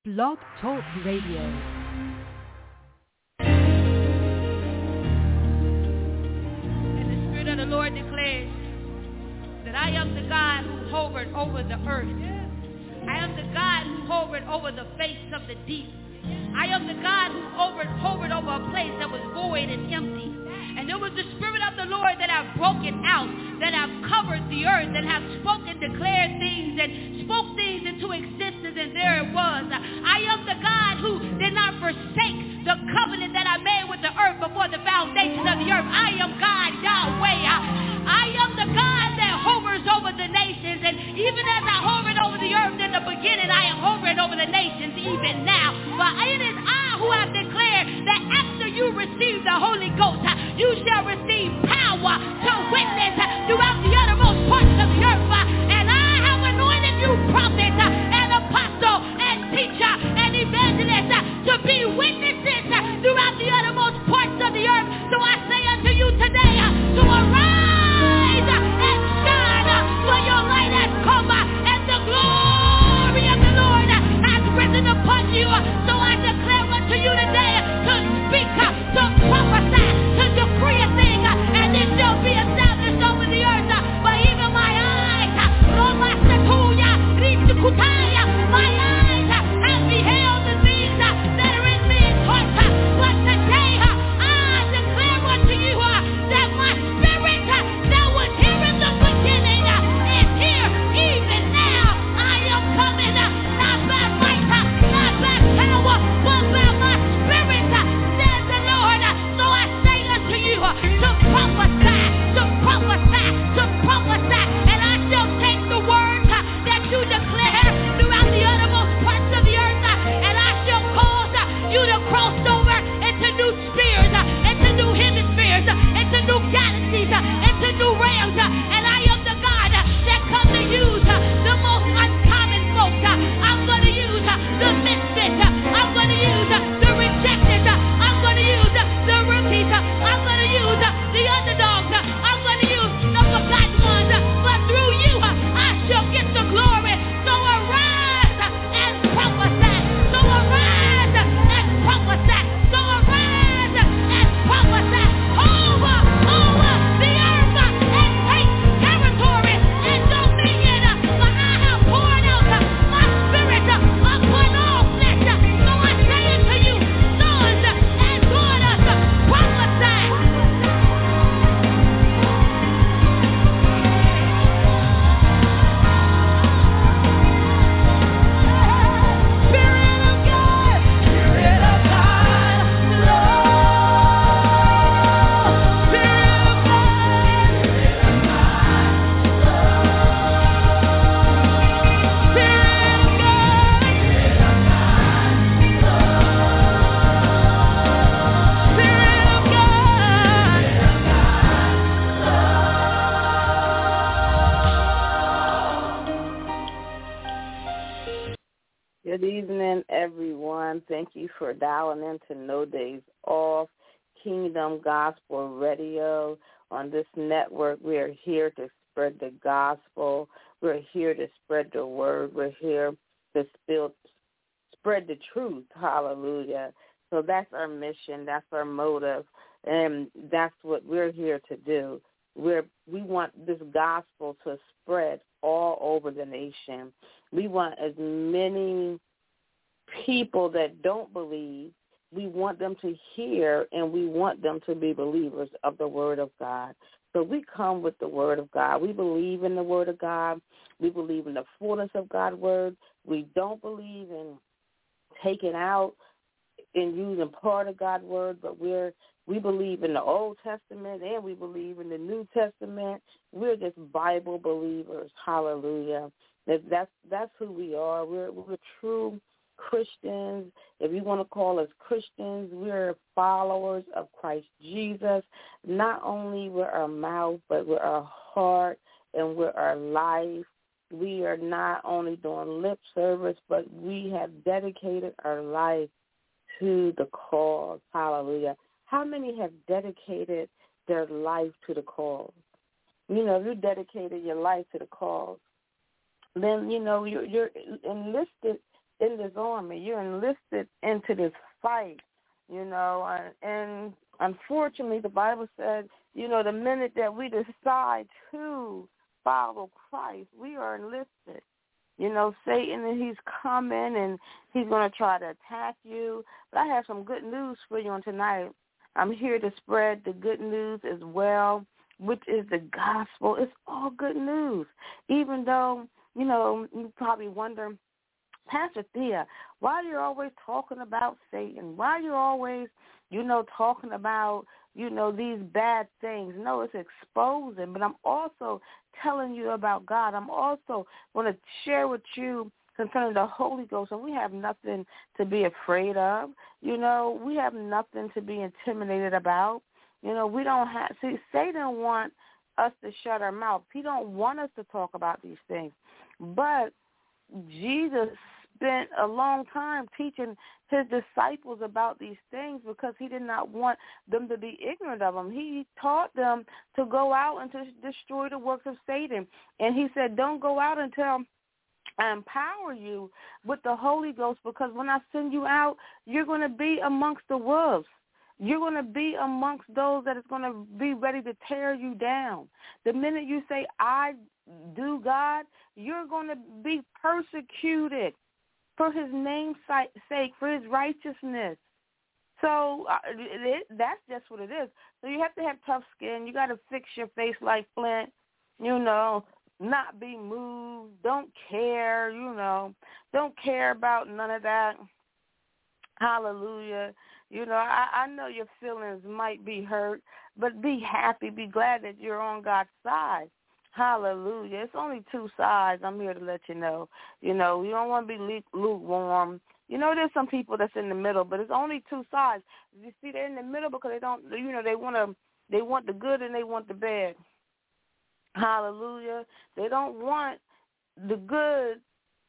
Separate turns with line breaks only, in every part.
Blog Talk Radio.
The Lord declares that I am the God who hovered over the earth. I am the God who hovered over the face of the deep. I am the God who hovered over a place that was void and empty. And it was the Spirit of the Lord that I've broken out, that I've covered the earth, and have spoken, declared things, and spoke things into existence, and there it was. I am the God who did not forsake the covenant that I made with the earth before the foundation of the earth. I am God, Yahweh. I am the God that hovers over the nations, and even as I hovered over the earth in the beginning, I am hovering over the nations even now. But it is I who have declared that after you receive the Holy Ghost, you shall receive power to witness throughout the uttermost parts of the earth. And I have anointed you prophet and apostle and teacher and evangelist to be witnesses throughout the uttermost parts of the earth. So I say unto you today to arise and shine, for your light has come and the glory of the Lord has risen upon you. So I declare unto you today to speak, to prophesy, to decree a thing, and it shall be established over the earth. But even my eyes, my eyes have beheld the things that are in men's hearts. But today I declare unto you that my spirit that was here in the beginning is here even now. I am coming, not by might, not by power, but by my spirit, says the Lord. So I say unto you to prophesy, to prophesy, to prophesy, and I shall take the words that you declare throughout the uttermost parts of the earth, and I shall cause you to cross over into new spheres, into new hemispheres, into new galaxies, into new realms, and I am the God that comes to use the most uncommon folks. I'm going to use the misfits, I'm going to use the rejected, I'm going to use the rookies, I'm going to use the underdogs, I'm going to use the forgotten ones, but through you I shall get the glory. So arise and prophesy, so arise and prophesy, so arise and prophesy over the earth and take territory and dominion, for I have poured out my spirit upon all flesh. So I say unto you, sons and daughters, prophesy. Spirit of God, Spirit of God, flow. Spirit of God, Spirit of God, flow. Spirit of God, Spirit of God, flow. Spirit of God,
Good evening, everyone. Thank you for dialing in to No Days Off, Kingdom Gospel Radio. On this network, we are here to spread the gospel. We're here to spread the word. We're here to spread the truth. Hallelujah. So that's our mission. That's our motive. And that's what we're here to do. We want this gospel to spread all over the nation. We want as many people that don't believe, we want them to hear, and we want them to be believers of the Word of God. So we come with the Word of God. We believe in the Word of God. We believe in the fullness of God's Word. We don't believe in taking out and using part of God's Word, but we believe in the Old Testament and we believe in the New Testament. We're just Bible believers. Hallelujah. That's who we are. We're true Christians. If you want to call us Christians, we're followers of Christ Jesus, not only with our mouth, but with our heart and with our life. We are not only doing lip service, but we have dedicated our life to the cause. Hallelujah. How many have dedicated their life to the cause? You know, if you dedicated your life to the cause, then, you know, you're enlisted in this army. You're enlisted into this fight, and unfortunately the Bible said, the minute that we decide to follow Christ, we are enlisted. Satan, he's coming and he's going to try to attack you. But I have some good news for you on tonight. I'm here to spread the good news as well, which is the gospel. It's all good news. Even though, you probably wonder, Pastor Thea, why are you always talking about Satan? Why are you always, talking about, these bad things? No, it's exposing, but I'm also telling you about God. I'm also going to share with you concerning the Holy Ghost, and we have nothing to be afraid of. We have nothing to be intimidated about. We don't have, Satan wants us to shut our mouth. He don't want us to talk about these things. But Jesus spent a long time teaching his disciples about these things because he did not want them to be ignorant of them. He taught them to go out and to destroy the works of Satan. And he said, don't go out until I empower you with the Holy Ghost, because when I send you out, you're going to be amongst the wolves. You're going to be amongst those that is going to be ready to tear you down. The minute you say, I do God, you're going to be persecuted for his name's sake, for his righteousness. So that's just what it is. So you have to have tough skin. You got to fix your face like flint, not be moved, don't care, don't care about none of that. Hallelujah. I know your feelings might be hurt, but be happy, be glad that you're on God's side. Hallelujah. It's only two sides. I'm here to let you know. You don't want to be lukewarm. There's some people that's in the middle, but it's only two sides. You see, they're in the middle because they don't, they want the good and they want the bad. Hallelujah. They don't want the good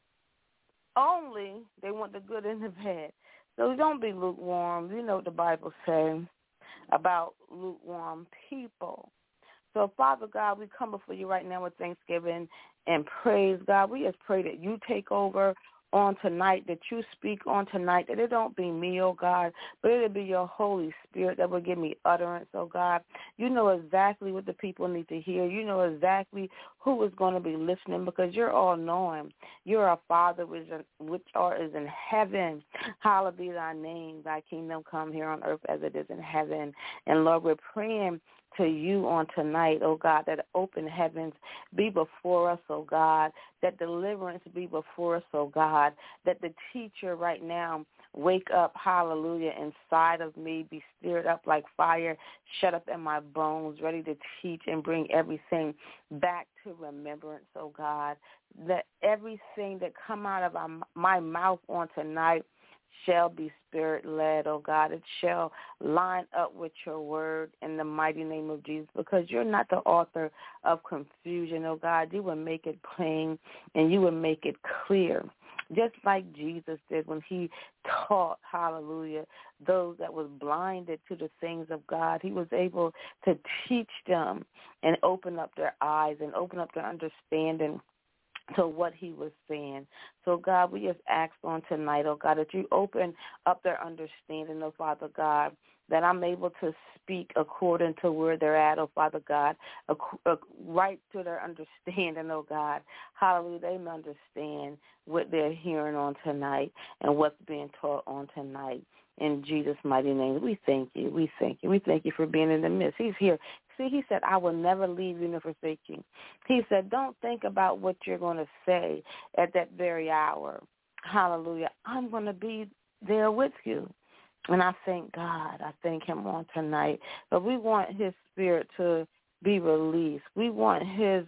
only. They want the good and the bad. So don't be lukewarm. You know what the Bible says about lukewarm people. So, Father God, we come before you right now with thanksgiving and praise. God, we just pray that you take over on tonight, that you speak on tonight, that it don't be me, oh God, but it'll be your Holy Spirit that will give me utterance, oh God. You know exactly what the people need to hear. You know exactly who is going to be listening, because you're all-knowing. You're our Father which art is in heaven. Hallowed be thy name. Thy kingdom come here on earth as it is in heaven. And, Lord, we're praying to you on tonight, oh God, that open heavens be before us, oh God, that deliverance be before us, oh God, that the teacher right now wake up, hallelujah, inside of me, be stirred up like fire, shut up in my bones, ready to teach and bring everything back to remembrance, oh God, that everything that come out of my mouth on tonight shall be Spirit-led, oh God. It shall line up with your word in the mighty name of Jesus, because you're not the author of confusion, oh God. You will make it plain and you will make it clear, just like Jesus did when he taught, hallelujah, those that was blinded to the things of God. He was able to teach them and open up their eyes and open up their understanding to what he was saying. So, God, we just ask on tonight, oh God, that you open up their understanding, oh Father God, that I'm able to speak according to where they're at, oh Father God, right to their understanding, oh God. Hallelujah, they may understand what they're hearing on tonight and what's being taught on tonight. In Jesus' mighty name, we thank you. We thank you. We thank you for being in the midst. He's here. See, he said, I will never leave you nor forsake you. He said, don't think about what you're going to say at that very hour. Hallelujah. I'm going to be there with you. And I thank God. I thank him on tonight. But we want his spirit to be released. We want his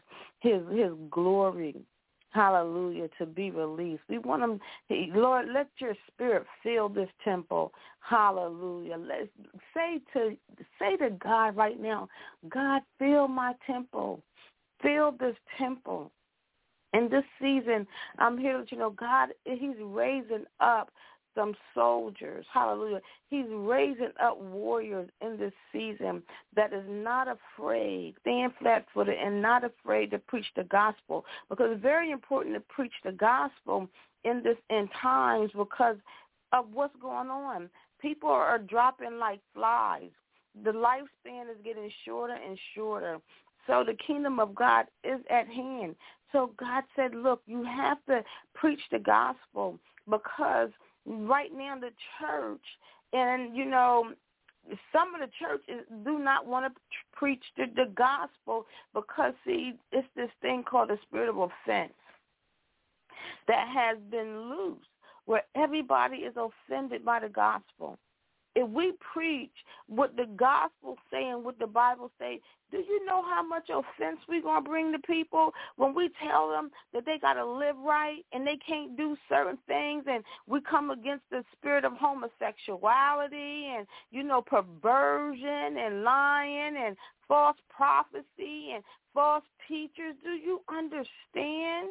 glory, hallelujah, to be released. We want him, Lord, let your spirit fill this temple. Hallelujah. Let's say to God right now, God, fill my temple. Fill this temple. In this season, I'm here to let you know, God, he's raising up some soldiers. Hallelujah. He's raising up warriors in this season that is not afraid, stand flat-footed and not afraid to preach the gospel, because it's very important to preach the gospel in this end times because of what's going on. People are dropping like flies. The lifespan is getting shorter and shorter. So the kingdom of God is at hand. So God said, look, you have to preach the gospel because right now the church, and, you know, some of the churches do not want to preach the gospel because, see, it's this thing called the spirit of offense that has been loose, where everybody is offended by the gospel. If we preach what the gospel say and what the Bible say, do you know how much offense we're going to bring to people when we tell them that they got to live right and they can't do certain things, and we come against the spirit of homosexuality and, you know, perversion and lying and false prophecy and false teachers? Do you understand?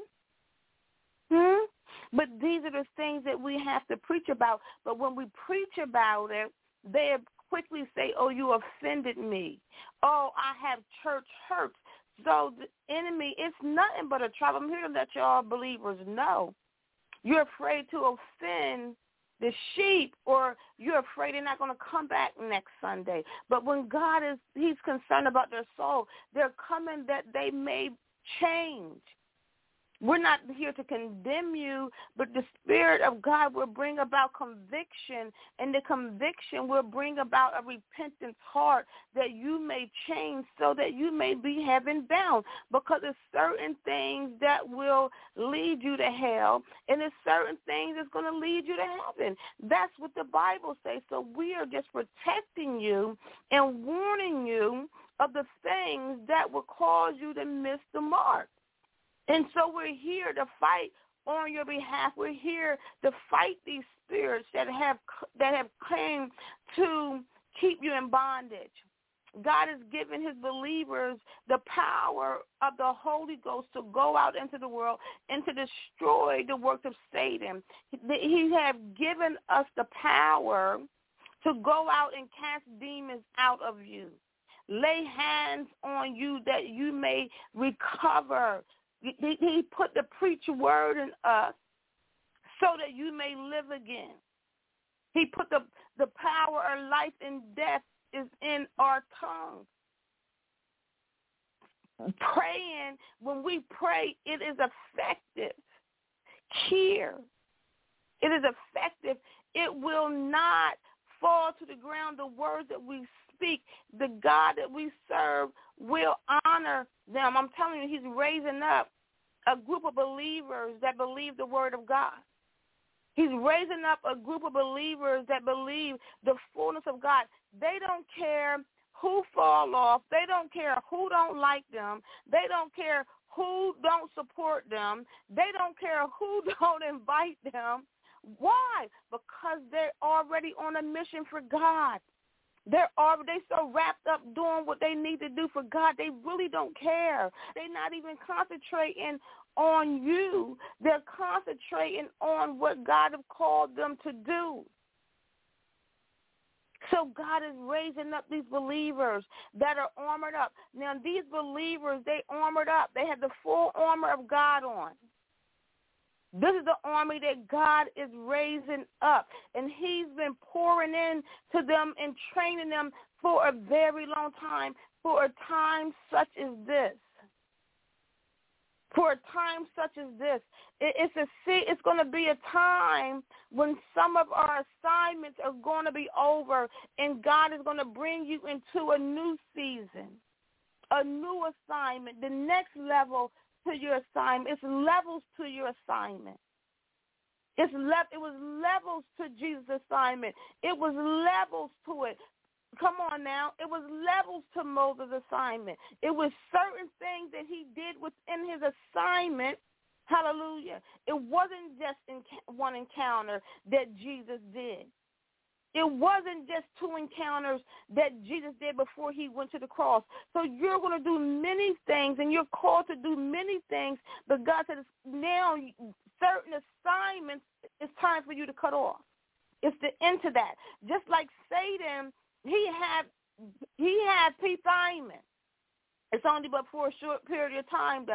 But these are the things that we have to preach about. But when we preach about it, they quickly say, oh, you offended me. Oh, I have church hurt. So the enemy, it's nothing but a trap. I'm here to let y'all believers know. You're afraid to offend the sheep, or you're afraid they're not going to come back next Sunday. But when God is, he's concerned about their soul, they're coming that they may change. We're not here to condemn you, but the Spirit of God will bring about conviction, and the conviction will bring about a repentant heart that you may change so that you may be heaven bound, because there's certain things that will lead you to hell, and there's certain things that's going to lead you to heaven. That's what the Bible says. So we are just protecting you and warning you of the things that will cause you to miss the mark. And so we're here to fight on your behalf. We're here to fight these spirits that have claimed to keep you in bondage. God has given his believers the power of the Holy Ghost to go out into the world and to destroy the works of Satan. He has given us the power to go out and cast demons out of you, lay hands on you that you may recover. He put the preacher word in us so that you may live again. He put the power of life and death is in our tongue. Praying, when we pray, it is effective. Here, it is effective. It will not fall to the ground. The words that we speak, the God that we serve will honor them. I'm telling you, he's raising up a group of believers that believe the word of God. He's raising up a group of believers that believe the fullness of God. They don't care who fall off. They don't care who don't like them. They don't care who don't support them. They don't care who don't invite them. Why? Because they're already on a mission for God. They so wrapped up doing what they need to do for God, they really don't care. They're not even concentrating on you. They're concentrating on what God has called them to do. So God is raising up these believers that are armored up. Now, these believers, they armored up. They have the full armor of God on. This is the army that God is raising up, and he's been pouring in to them and training them for a very long time, for a time such as this. For a time such as this. It's going to be a time when some of our assignments are going to be over, and God is going to bring you into a new season, a new assignment, the next level to your assignment. It's levels to your assignment. It was levels to Jesus' assignment. It was levels to it. Come on now. It was levels to Moses' assignment. It was certain things that he did within his assignment. Hallelujah. It wasn't just one encounter that Jesus did. It wasn't just two encounters that Jesus did before he went to the cross. So you're going to do many things, and you're called to do many things, but God said now certain assignments, it's time for you to cut off. It's the end to that. Just like Satan, he had assignment. It's only but for a short period of time, though.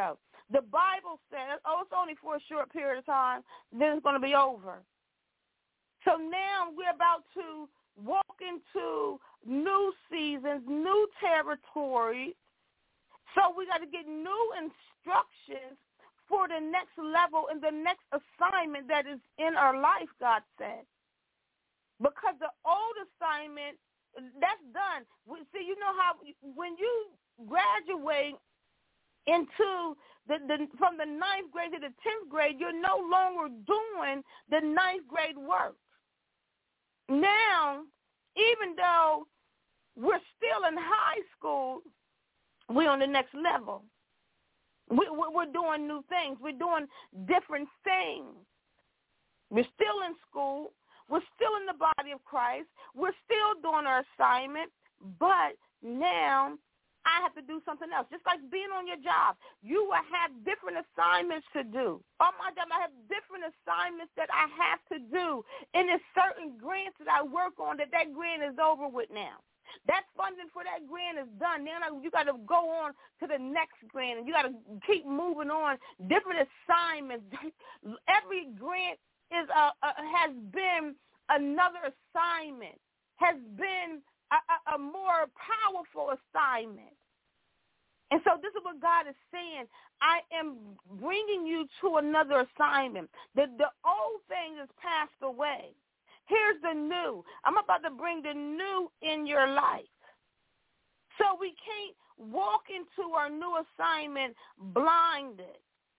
The Bible says, it's only for a short period of time, then it's going to be over. So now we're about to walk into new seasons, new territories. So we got to get new instructions for the next level and the next assignment that is in our life, God said. Because the old assignment, that's done. See, you know how when you graduate into from the 9th grade to the 10th grade, you're no longer doing the 9th grade work. Now, even though we're still in high school, we're on the next level. We're doing new things. We're doing different things. We're still in school. We're still in the body of Christ. We're still doing our assignment, but now I have to do something else. Just like being on your job, you will have different assignments to do. On my job, I have different assignments that I have to do. And there's certain grants that I work on that grant is over with now. That funding for that grant is done. Now you got to go on to the next grant, and you got to keep moving on. Different assignments. Every grant has been another assignment, has been a more powerful assignment. And so this is what God is saying. I am bringing you to another assignment. The old thing is passed away. Here's the new. I'm about to bring the new in your life. So we can't walk into our new assignment blinded.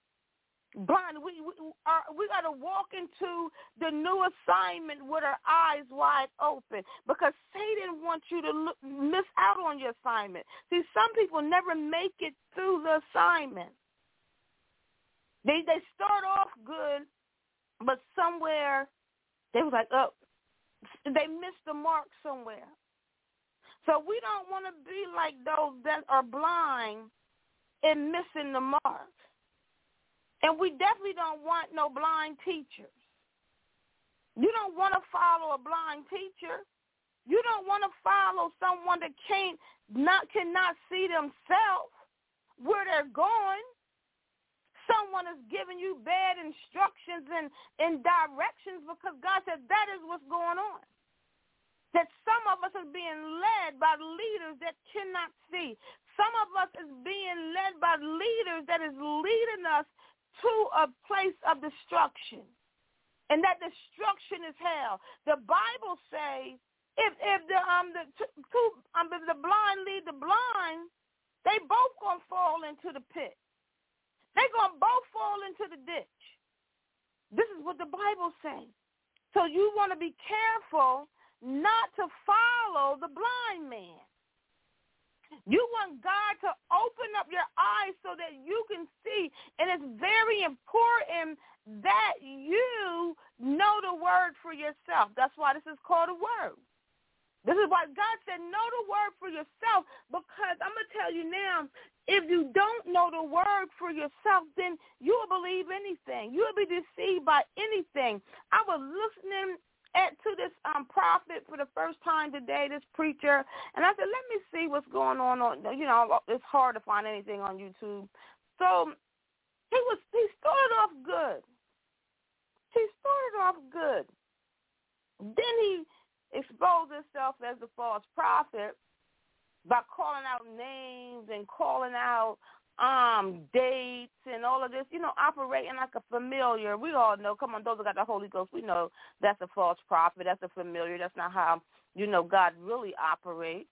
We got to walk into the new assignment with our eyes wide open, because Satan wants you to miss out on your assignment. See, some people never make it through the assignment. They start off good, but somewhere they was like, they missed the mark somewhere. So we don't want to be like those that are blind and missing the mark. And we definitely don't want no blind teachers. You don't want to follow a blind teacher. You don't want to follow someone that cannot see themselves where they're going. Someone is giving you bad instructions and directions, because God said that is what's going on. That some of us are being led by leaders that cannot see. Some of us is being led by leaders that is leading us to a place of destruction, and that destruction is hell. The Bible says if the blind lead the blind, they both gonna fall into the pit. They gonna both fall into the ditch. This is what the Bible says. So you want to be careful not to follow the blind man. You want God to open up your eyes so that you can see. And it's very important that you know the word for yourself. That's why this is called a word. This is why God said know the word for yourself, because I'm going to tell you now, if you don't know the word for yourself, then you will believe anything. You will be deceived by anything. I was listening to this prophet for the first time today, this preacher, and I said, let me see what's going on. It's hard to find anything on YouTube. So he started off good. Then he exposed himself as the false prophet by calling out names and calling out dates and all of this, operating like a familiar. We all know, come on, those that got the Holy Ghost, we know that's a false prophet, that's a familiar. That's not how, God really operates.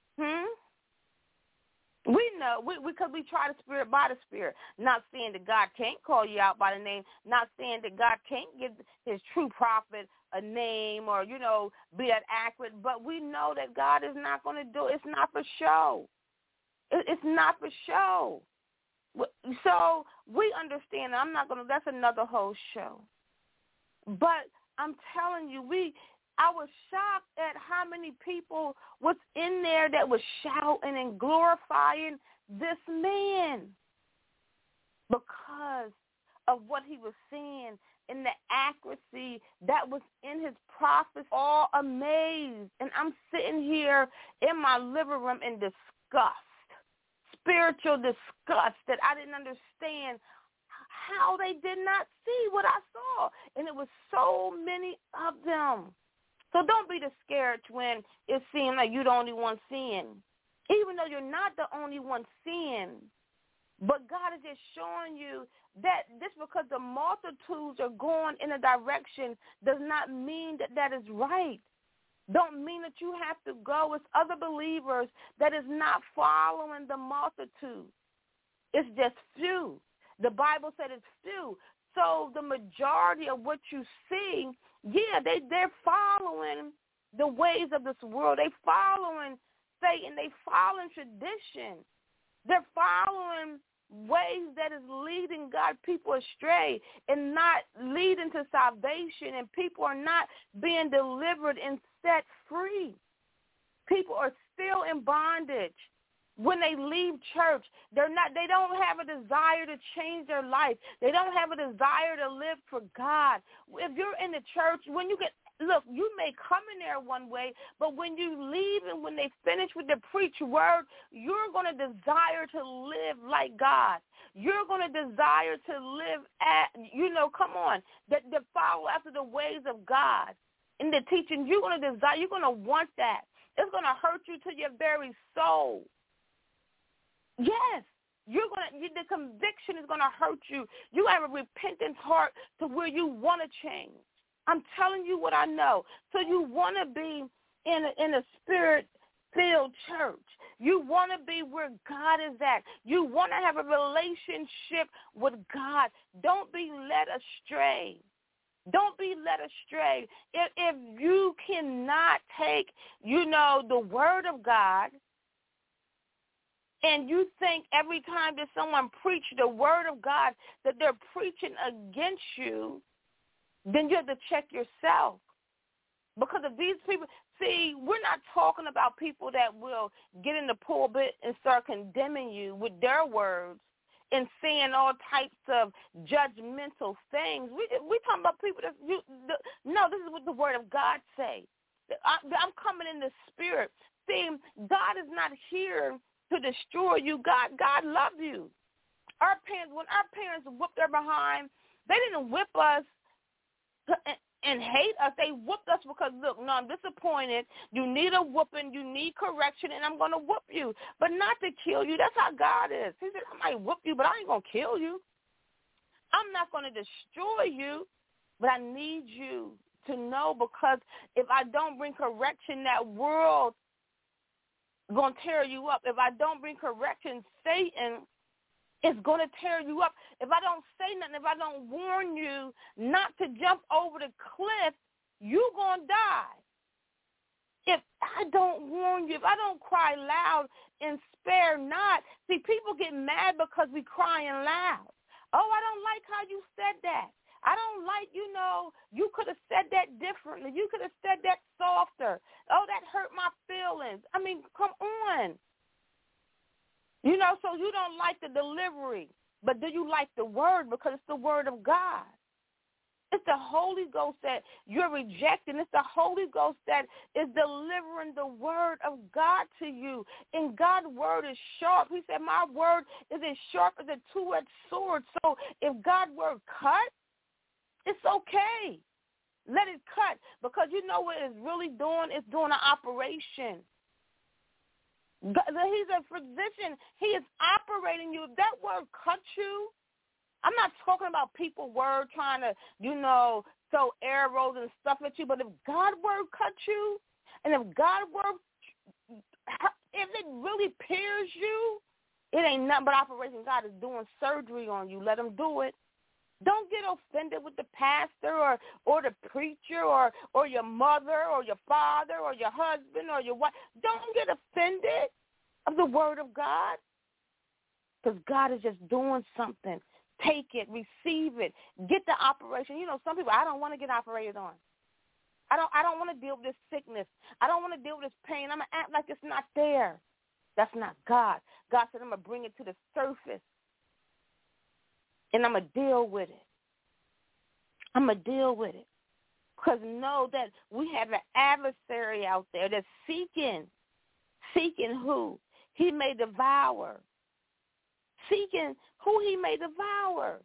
We know, because we try the Spirit by the Spirit, not saying that God can't call you out by the name, not saying that God can't give his true prophet a name or, be that accurate, but we know that God is not going to do it. It's not for show. It's not for show. So we understand. That's another whole show. But I'm telling you, I was shocked at how many people was in there that was shouting and glorifying this man because of what he was saying and the accuracy that was in his prophets, all amazed. And I'm sitting here in my living room in disgust, spiritual disgust that I didn't understand how they did not see what I saw. And it was so many of them. So don't be discouraged when it seems like you're the only one seeing. Even though you're not the only one seeing, but God is just showing you that just because the multitudes are going in a direction does not mean that that is right. Don't mean that you have to go with other believers that is not following the multitude. It's just few. The Bible said it's few. So the majority of what you see, yeah, they're following the ways of this world. They following Satan. They following tradition. They're following ways that is leading God people astray and not leading to salvation, and people are not being delivered and set free. People are still in bondage. When they leave church, they don't have a desire to change their life. They don't have a desire to live for God. If you're in the church, look, you may come in there one way, but when you leave and when they finish with the preach word, you're going to desire to live like God. You're going to desire to live to follow after the ways of God. In the teaching, you're going to want that. It's going to hurt you to your very soul. Yes, the conviction is going to hurt you. You have a repentant heart to where you want to change. I'm telling you what I know. So you want to be in a spirit-filled church. You want to be where God is at. You want to have a relationship with God. Don't be led astray. Don't be led astray. If you cannot take, the word of God, and you think every time that someone preaches the word of God that they're preaching against you, then you have to check yourself. Because of these people, see, we're not talking about people that will get in the pulpit and start condemning you with their words and saying all types of judgmental things. We talking about people this is what the word of God say. I'm coming in the spirit. See, God is not here to destroy you. God loves you. When our parents whipped their behind, they didn't whip us and hate us. They whooped us because, look, no, I'm disappointed. You need a whooping. You need correction, and I'm going to whoop you. But not to kill you. That's how God is. He said, I might whoop you, but I ain't going to kill you. I'm not going to destroy you, but I need you to know, because if I don't bring correction, that world going to tear you up. If I don't bring correction, Satan is going to tear you up. If I don't say nothing, if I don't warn you not to jump over the cliff, you're going to die. If I don't warn you, if I don't cry loud and spare not. See, people get mad because we crying loud. Oh, I don't like how you said that. I don't like, you could have said that differently. You could have said that softer. Oh, that hurt my feelings. I mean, come on. So you don't like the delivery, but do you like the word? Because it's the word of God. It's the Holy Ghost that you're rejecting. It's the Holy Ghost that is delivering the word of God to you. And God's word is sharp. He said, my word is as sharp as a two-edged sword. So if God's word cut, it's okay. Let it cut, because you know what it's really doing? It's doing an operation. He's a physician. He is operating you. If that word cuts you, I'm not talking about people word trying to, throw arrows and stuff at you, but if God's word cuts you, and if God's word, if it really pierces you, it ain't nothing but operation. God is doing surgery on you. Let him do it. Don't get offended with the pastor or the preacher or your mother or your father or your husband or your wife. Don't get offended of the word of God, because God is just doing something. Take it, receive it, get the operation. Some people, I don't want to get operated on. I don't want to deal with this sickness. I don't want to deal with this pain. I'm going to act like it's not there. That's not God. God said, I'm going to bring it to the surface. And I'm going to deal with it. I'm going to deal with it. Because know that we have an adversary out there that's seeking who? He may devour. seeking who he may devour.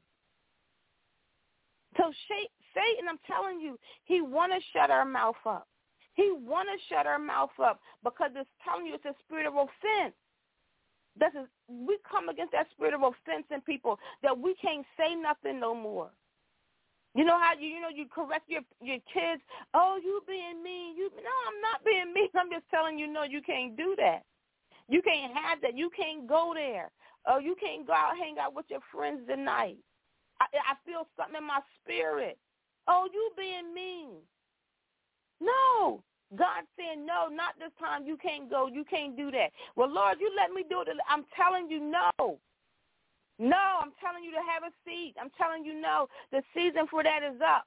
So Satan, I'm telling you, he want to shut our mouth up. He want to shut our mouth up because it's telling you it's a spirit of offense. We come against that spirit of offense in people that we can't say nothing no more. You know how you correct your kids. Oh, you being mean. No, I'm not being mean. I'm just telling you, no, you can't do that. You can't have that. You can't go there. Oh, you can't go out, hang out with your friends tonight. I feel something in my spirit. Oh, you being mean. No. God saying, no, not this time. You can't go. You can't do that. Well, Lord, you let me do it. I'm telling you, no. No, I'm telling you to have a seat. I'm telling you, no. The season for that is up.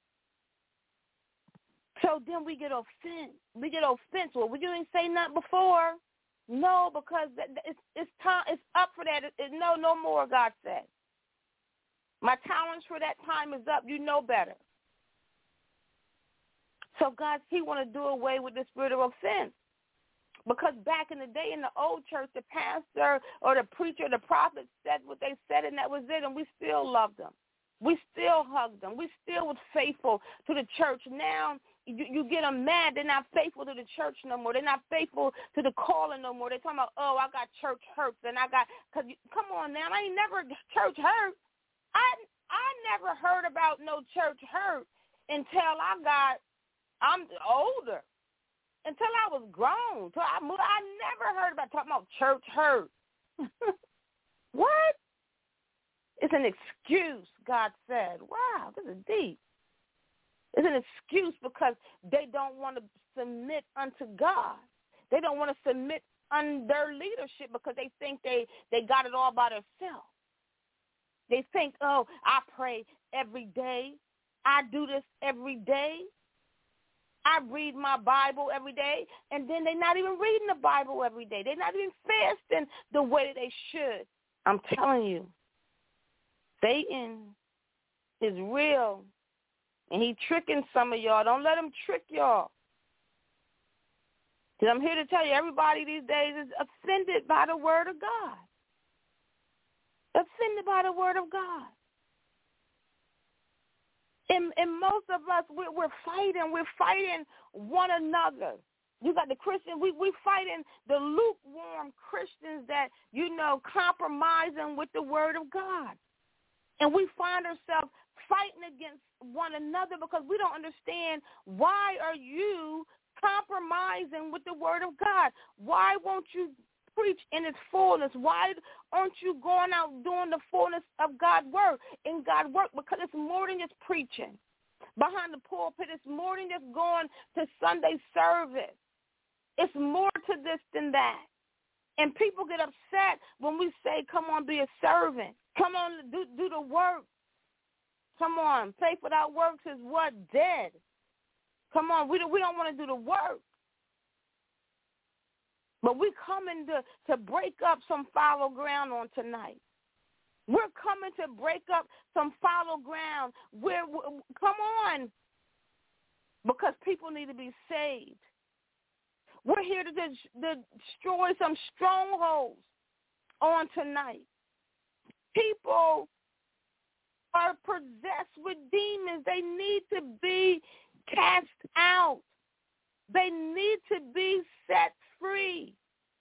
So then we get offense. Well, you didn't say nothing before. No, because it's time. It's up for that. No more, God said. My tolerance for that time is up. You know better. So God, he want to do away with the spirit of offense. Because back in the day in the old church, the pastor or the preacher, the prophet said what they said, and that was it, and we still loved them. We still hugged them. We still was faithful to the church. Now you get them mad. They're not faithful to the church no more. They're not faithful to the calling no more. They're talking about, oh, I got church hurt, and come on now, I ain't never church hurt. I never heard about no church hurt until I'm older, until I was grown. Till I moved. I never heard about talking about church hurt. What? It's an excuse, God said. Wow, this is deep. It's an excuse because they don't want to submit unto God. They don't want to submit under leadership because they think they got it all by themselves. They think, oh, I pray every day. I do this every day. I read my Bible every day, and then they're not even reading the Bible every day. They're not even fasting the way that they should. I'm telling you, Satan is real, and he's tricking some of y'all. Don't let him trick y'all. Because I'm here to tell you, everybody these days is offended by the word of God. Offended by the word of God. And most of us, we're fighting one another. You got the Christian, we fighting the lukewarm Christians that, compromising with the word of God. And we find ourselves fighting against one another because we don't understand, why are you compromising with the word of God? Why won't you preach in its fullness? Why aren't you going out doing the fullness of God's word in God's work? Because it's more than just preaching behind the pulpit. It's more than just going to Sunday service. It's more to this than that. And people get upset when we say, come on, be a servant. Come on, do the work. Come on, faith without works is what? Dead. Come on, we don't want to do the work. But we're coming to break up some fallow ground on tonight. We're coming to break up some fallow ground. Come on, because people need to be saved. We're here to destroy some strongholds on tonight. People are possessed with demons. They need to be cast out. They need to be set free.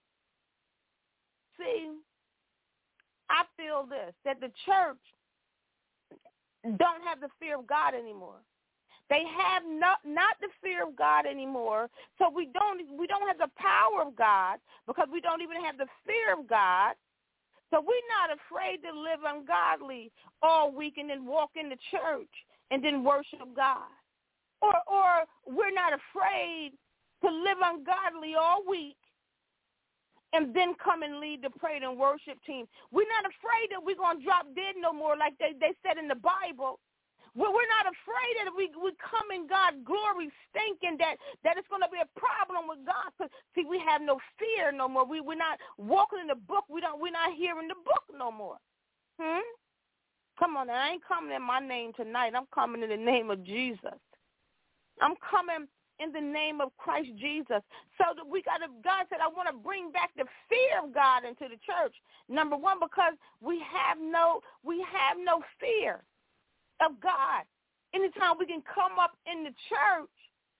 See, I feel this, that the church don't have the fear of God anymore. They have not the fear of God anymore, so we don't have the power of God because we don't even have the fear of God. So we're not afraid to live ungodly all week and then walk into church and then worship God. Or we're not afraid to live ungodly all week and then come and lead the prayer and worship team. We're not afraid that we're going to drop dead no more like they said in the Bible. We're not afraid that we come in God's glory stinking that it's going to be a problem with God. Because, see, we have no fear no more. We're not walking in the book. We're not hearing the book no more. Come on, I ain't coming in my name tonight. I'm coming in the name of Jesus. I'm coming in the name of Christ Jesus. So that God said, I want to bring back the fear of God into the church. Number one, because we have no fear of God. Anytime we can come up in the church.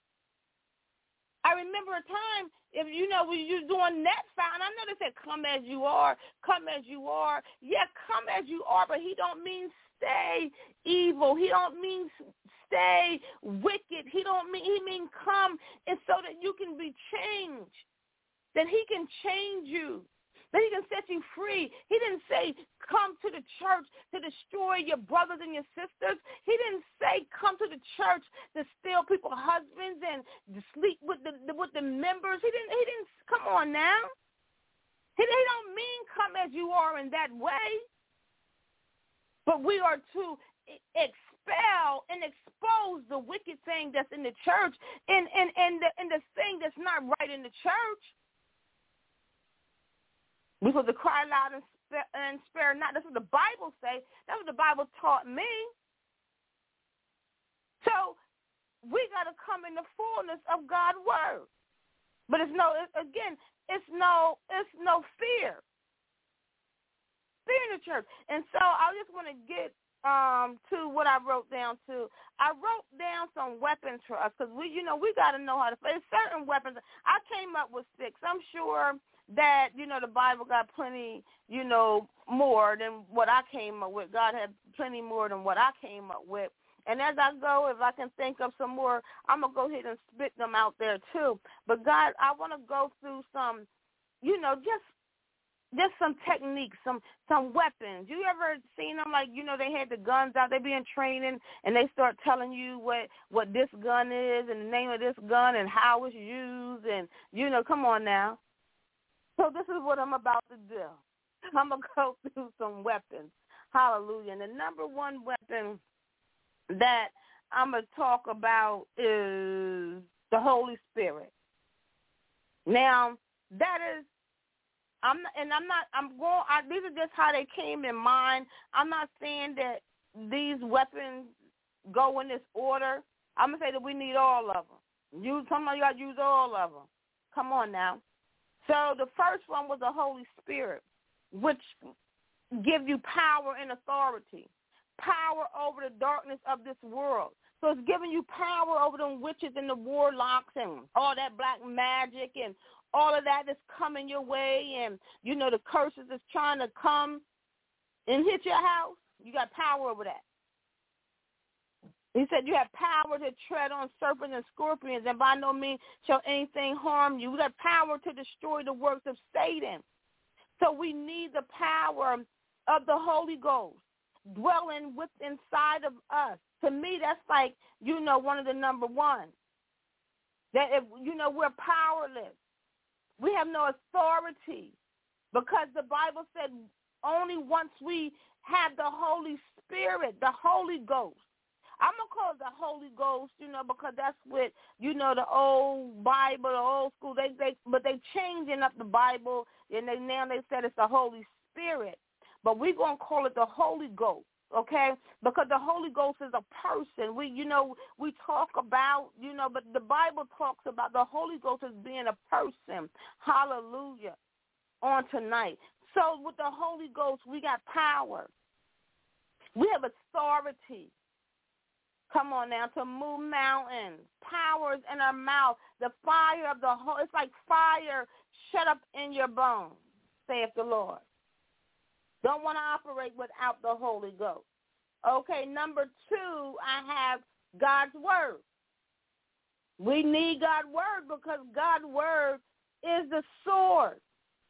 I remember a time, if you know, when you was doing net found, I know they said, come as you are, come as you are. Yeah, come as you are, but he don't mean stay evil. He don't mean stay wicked. He mean come, and so that you can be changed, that he can change you, that he can set you free. He didn't say come to the church to destroy your brothers and your sisters. He didn't say come to the church to steal people's husbands and to sleep with the members. He didn't. Come on now. He don't mean come as you are in that way. But we are to expel and expose the wicked thing that's in the church and the thing that's not right in the church. We're supposed to cry loud and spare not. That's what the Bible say. That's what the Bible taught me. So we got to come in the fullness of God's word. But it's no fear. Fear in the church. And so I just want to get to what I wrote down too. I wrote down some weapons for us because we got to know how to fight. There's certain weapons. I came up with 6. I'm sure that, the Bible got plenty, more than what I came up with. God had plenty more than what I came up with. And as I go, if I can think of some more, I'm going to go ahead and spit them out there too. But God, I want to go through some, just some techniques, some weapons. You ever seen them, like, they had the guns out, they be in training, and they start telling you what this gun is and the name of this gun and how it's used, and, come on now. So this is what I'm about to do. I'm going to go through some weapons. Hallelujah. And the number one weapon that I'm going to talk about is the Holy Spirit. Now, that is, these are just how they came in mind. I'm not saying that these weapons go in this order. I'm going to say that we need all of them. Some of you got to use all of them. Come on now. So the first one was the Holy Spirit, which give you power and authority, power over the darkness of this world. So it's giving you power over them witches and the warlocks and all that black magic and all of that that's coming your way, and, the curses that's trying to come and hit your house. You got power over that. He said you have power to tread on serpents and scorpions, and by no means shall anything harm you. We got power to destroy the works of Satan. So we need the power of the Holy Ghost dwelling inside of us. To me, that's like, one of the number one. That if, we're powerless. We have no authority because the Bible said only once we have the Holy Spirit, the Holy Ghost. I'm going to call it the Holy Ghost, because that's what, the old Bible, the old school, but they changing up the Bible, and they said it's the Holy Spirit. But we're going to call it the Holy Ghost, okay? Because the Holy Ghost is a person. We talk about, but the Bible talks about the Holy Ghost as being a person. Hallelujah. On tonight. So with the Holy Ghost, we got power. We have authority. Come on now, to move mountains. Powers in our mouth. The fire of the Holy, it's like fire shut up in your bones, saith the Lord. Don't want to operate without the Holy Ghost. Okay, number 2, I have God's Word. We need God's Word because God's Word is the sword.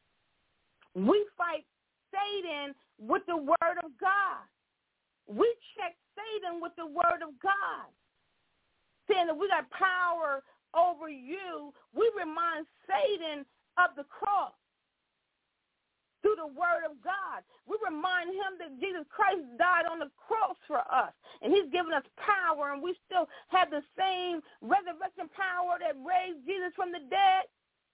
We fight Satan with the Word of God. We check Satan with the Word of God. Saying that we got power over you, we remind Satan of the cross through the Word of God. We remind him that Jesus Christ died on the cross for us, and he's given us power, and we still have the same resurrection power that raised Jesus from the dead.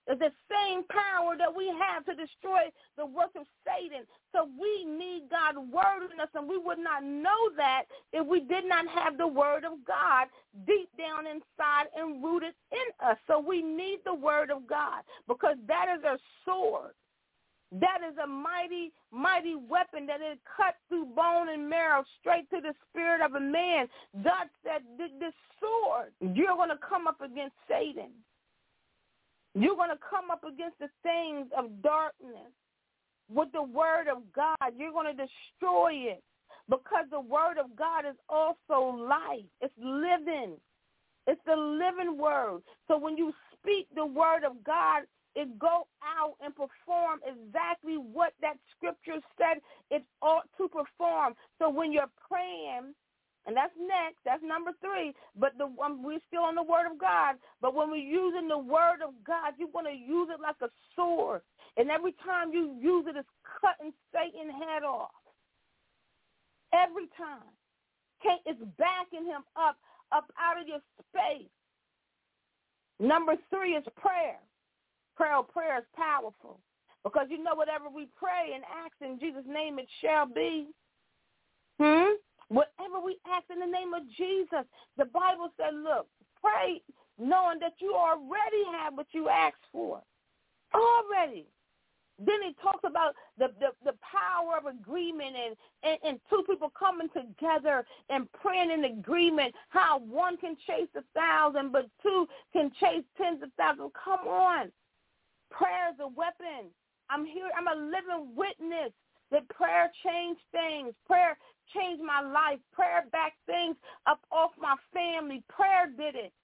It's the same power that we have to destroy the work of Satan. So we need God's word in us, and we would not know that if we did not have the word of God deep down inside and rooted in us. So we need the word of God because that is a sword. That is a mighty, mighty weapon that is cut through bone and marrow straight to the spirit of a man. God said, this sword, you're going to come up against Satan. You're going to come up against the things of darkness with the word of God. You're going to destroy it because the word of God is also life. It's living. It's the living word. So when you speak the word of God, it go out and perform exactly what that scripture said it ought to perform. So when you're praying, and that's next, that's number 3, but we're still on the word of God. But when we're using the word of God, you want to use it like a sword. And every time you use it, it's cutting Satan's head off. Every time. It's backing him up out of your space. Number 3 is prayer. Prayer is powerful because you know whatever we pray and ask in Jesus' name, it shall be. Whatever we ask in the name of Jesus, the Bible said, look, pray knowing that you already have what you asked for. Already. Then he talks about the power of agreement and 2 people coming together and praying in agreement, how 1 can chase 1,000, but 2 can chase tens of thousands. Come on. Prayer is a weapon. I'm here. I'm a living witness that prayer changed things. Prayer changed my life. Prayer backed things up off my family. Prayer did it.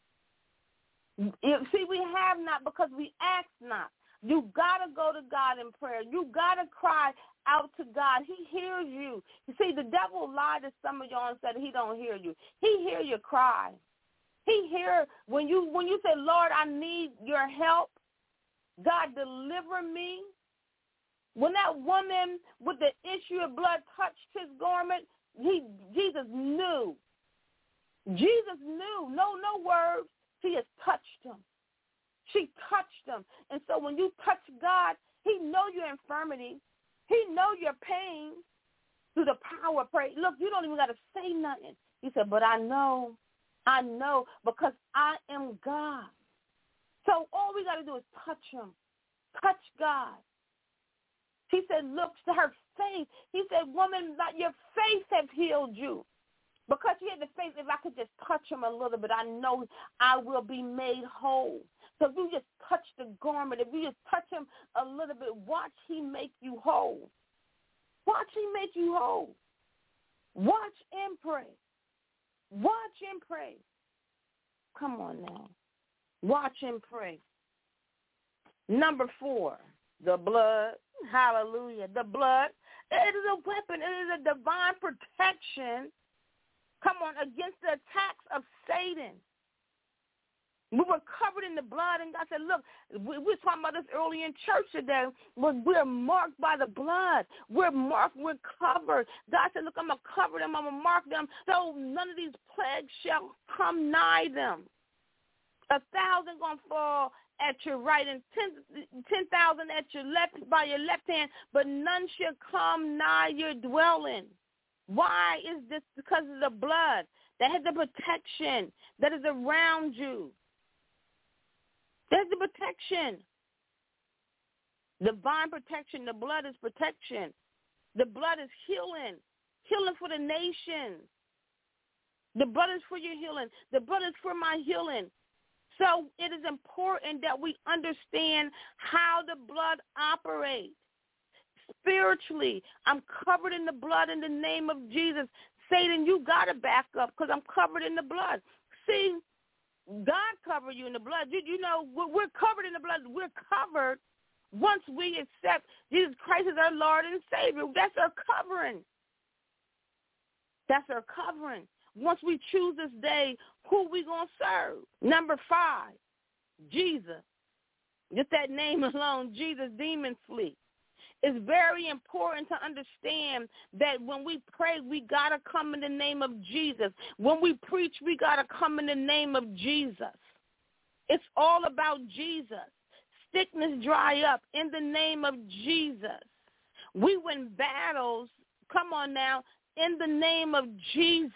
See, we have not because we ask not. You got to go to God in prayer. You got to cry out to God. He hears you. You see, the devil lied to some of y'all and said he don't hear you. He hear your cry. He hear when you say, Lord, I need your help. God, deliver me. When that woman with the issue of blood touched his garment, Jesus knew. Jesus knew. No words. He has touched him. She touched him. And so when you touch God, he know your infirmity. He know your pain through the power of prayer. Look, you don't even got to say nothing. He said, but I know because I am God. So all we got to do is touch him. Touch God. He said, look to her faith. He said, woman, your faith has healed you. Because she had the faith, if I could just touch him a little bit, I know I will be made whole. So if you just touch the garment, if you just touch him a little bit, watch he make you whole. Watch he make you whole. Watch and pray. Watch and pray. Come on now. Watch and pray. Number 4, the blood. Hallelujah. The blood. It is a weapon. It is a divine protection. Come on, against the attacks of Satan. We were covered in the blood, and God said, look, we were talking about this early in church today. We're marked by the blood. We're marked. We're covered. God said, look, I'm going to cover them. I'm going to mark them so none of these plagues shall come nigh them. 1,000 going to fall at your right and 10,000 at your left by your left hand, but none shall come nigh your dwelling. Why is this? Because of the blood that has the protection that is around you. There's the protection. Divine protection. The blood is protection. The blood is healing. Healing for the nations. The blood is for your healing. The blood is for my healing. So it is important that we understand how the blood operates. Spiritually, I'm covered in the blood in the name of Jesus. Satan, you got to back up because I'm covered in the blood. See, God covered you in the blood. You know, we're covered in the blood. We're covered once we accept Jesus Christ as our Lord and Savior. That's our covering. That's our covering. Once we choose this day, who we going to serve? Number 5, Jesus. Just that name alone, Jesus, demons flee. It's very important to understand that when we pray, we got to come in the name of Jesus. When we preach, we got to come in the name of Jesus. It's all about Jesus. sickness dry up in the name of Jesus. We win battles, come on now, in the name of Jesus.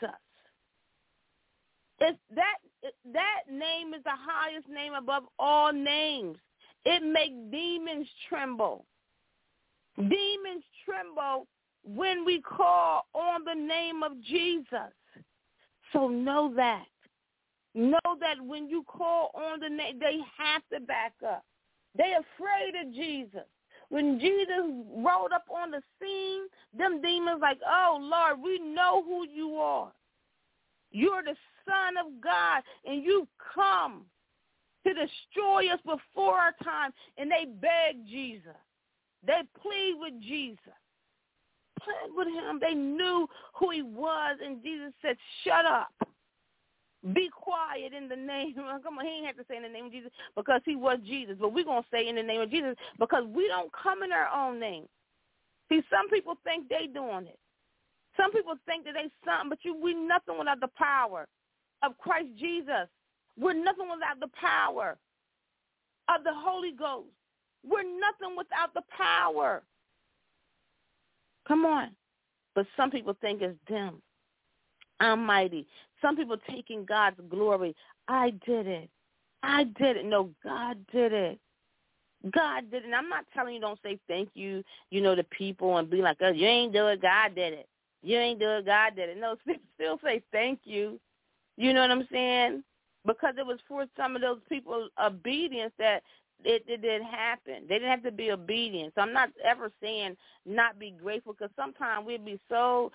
That name is the highest name above all names. It makes demons tremble. Demons tremble when we call on the name of Jesus. So know that. Know that when you call on the name, they have to back up. They're afraid of Jesus. When Jesus rode up on the scene, them demons like, oh, Lord, we know who you are. You're the Son of God, and you come to destroy us before our time. And they beg Jesus. They plead with Jesus. Plead with him. They knew who he was, and Jesus said, shut up. Be quiet in the name. Come on, he ain't have to say in the name of Jesus because he was Jesus. But we're going to say in the name of Jesus because we don't come in our own name. See, some people think they doing it. Some people think that they something, but we nothing without the power of Christ Jesus. We're nothing without the power of the Holy Ghost. We're nothing without the power. Come on. But some people think it's them. I'm mighty. Some people taking God's glory. I did it. I did it. No, God did it. God did it. And I'm not telling you don't say thank you, to people and be like, oh, you ain't do it. God did it. You ain't do it. God did it. No, still say thank you. You know what I'm saying? Because it was for some of those people's obedience that it did happen. They didn't have to be obedient. So I'm not ever saying not be grateful because sometimes we'd be so,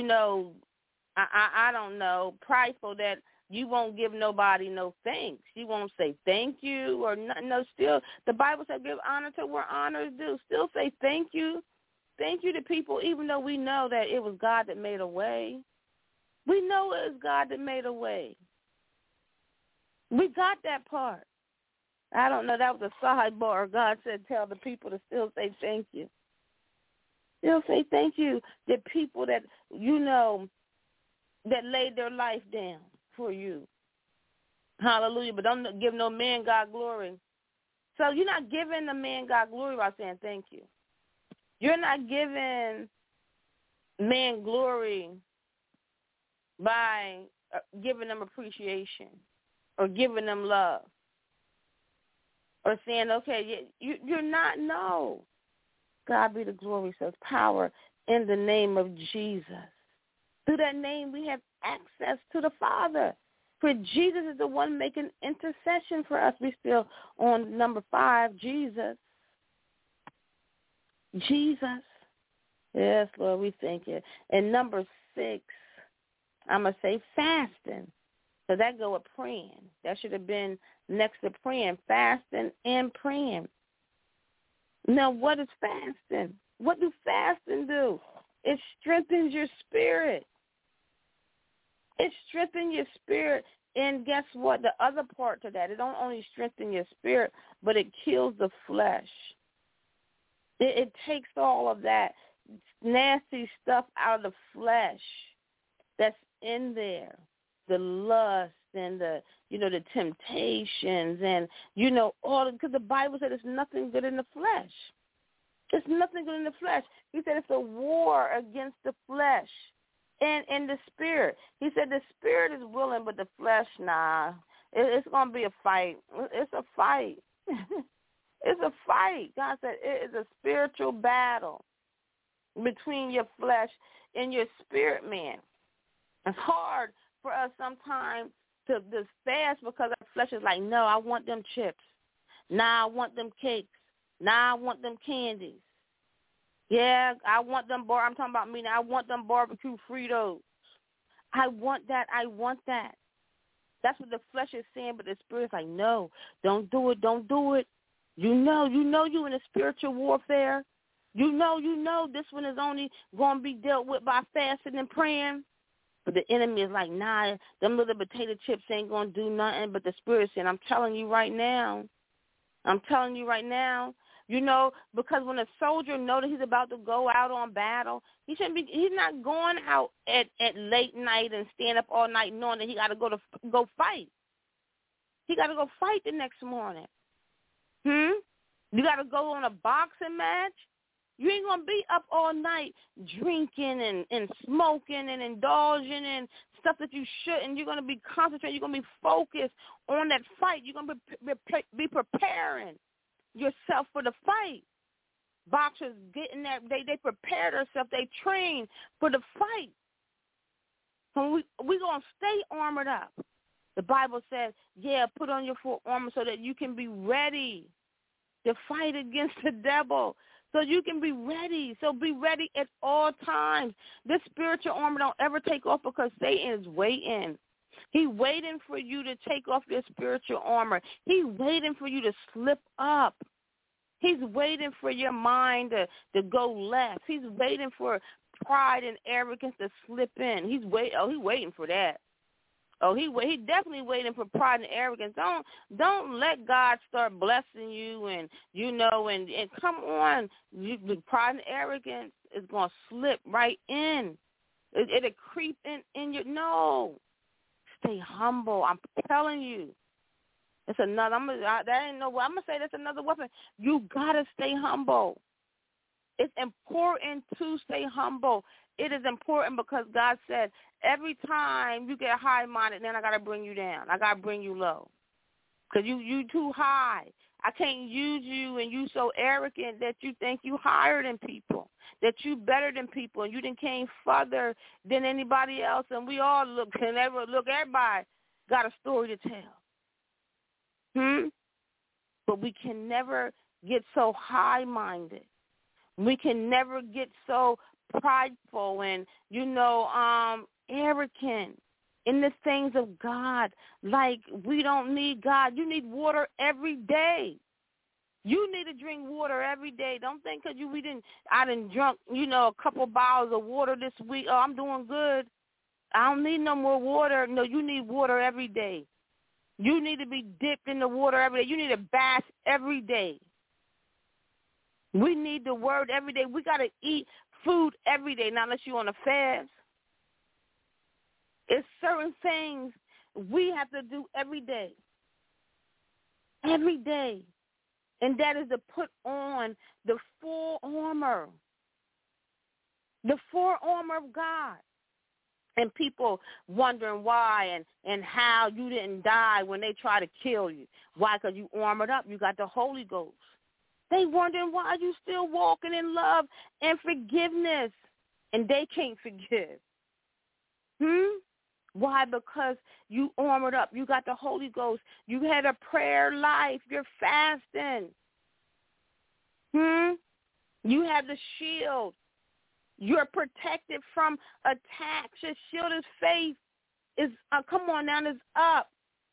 I don't know, prideful that you won't give nobody no thanks. You won't say thank you or no. Still, the Bible said give honor to where honor is due. Still say thank you. Thank you to people even though we know that it was God that made a way. We know it was God that made a way. We got that part. I don't know. That was a sidebar. God said tell the people to still say thank you. Still say thank you to people that, that laid their life down for you. Hallelujah. But don't give no man God glory. So you're not giving the man God glory by saying thank you. You're not giving man glory by giving them appreciation or giving them love or saying, okay, you're not, no. God be the glory, says power in the name of Jesus. Through that name, we have access to the Father. For Jesus is the one making intercession for us. We're still on number 5, Jesus. Jesus. Yes, Lord, we thank you. And number 6, I'm going to say fasting. So that go with praying. That should have been next to praying, fasting and praying. Now, what is fasting? What do fasting do? It strengthens your spirit. It strengthens your spirit. And guess what? The other part to that, it don't only strengthen your spirit, but it kills the flesh. It takes all of that nasty stuff out of the flesh that's in there, the lust and the temptations and, all, because the Bible said there's nothing good in the flesh. There's nothing good in the flesh. He said it's a war against the flesh and the spirit. He said the spirit is willing, but the flesh, nah. It's going to be a fight. It's a fight. It's a fight. God said it is a spiritual battle between your flesh and your spirit, man. It's hard for us sometimes to fast because our flesh is like, no, I want them chips. Nah, I want them cakes. Nah, I want them candies. Yeah, I want them I'm talking about me now. I want them barbecue Fritos. I want that. I want that. That's what the flesh is saying, but the spirit's like, no, don't do it. Don't do it. You know you in a spiritual warfare. You know this one is only going to be dealt with by fasting and praying. But the enemy is like, nah, them little potato chips ain't going to do nothing. But the spirit saying, I'm telling you right now, because when a soldier knows that he's about to go out on battle, he's not going out at late night and stand up all night knowing that he got to go fight. He got to go fight the next morning. You got to go on a boxing match? You ain't going to be up all night drinking and smoking and indulging in stuff that you shouldn't. You're going to be concentrated. You're going to be focused on that fight. You're going to be preparing yourself for the fight. Boxers getting that, they prepare themselves. They train for the fight. So we going to stay armored up. The Bible says, put on your full armor so that you can be ready to fight against the devil. So you can be ready. So be ready at all times. This spiritual armor don't ever take off because Satan is waiting. He's waiting for you to take off your spiritual armor. He's waiting for you to slip up. He's waiting for your mind to go left. He's waiting for pride and arrogance to slip in. He's waiting for that. He definitely waiting for pride and arrogance. Don't let God start blessing you and come on. Pride and arrogance is going to slip right in. It'll creep in your, no. Stay humble. I'm telling you. It's another, I'm going to say that's another weapon. You got to stay humble. It's important to stay humble. It is important because God said, every time you get high-minded, then I got to bring you down. I got to bring you low because you too high. I can't use you, and you so arrogant that you think you higher than people, that you better than people, and you done came further than anybody else, and we all everybody got a story to tell. But we can never get so high-minded. We can never get so prideful and, arrogant in the things of God. Like, we don't need God. You need water every day. You need to drink water every day. Don't think because I done drunk, a couple bottles of water this week. Oh, I'm doing good. I don't need no more water. No, you need water every day. You need to be dipped in the water every day. You need to bath every day. We need the word every day. We got to eat food every day, not unless you're on a fast. It's certain things we have to do every day. Every day. And that is to put on the full armor. The full armor of God. And people wondering why and how you didn't die when they try to kill you. Why? Because you armored up. You got the Holy Ghost. They wondering why you still walking in love and forgiveness. And they can't forgive. Why? Because you armored up. You got the Holy Ghost. You had a prayer life. You're fasting. You have the shield. You're protected from attacks. Your shield is faith. Come on now, it's up.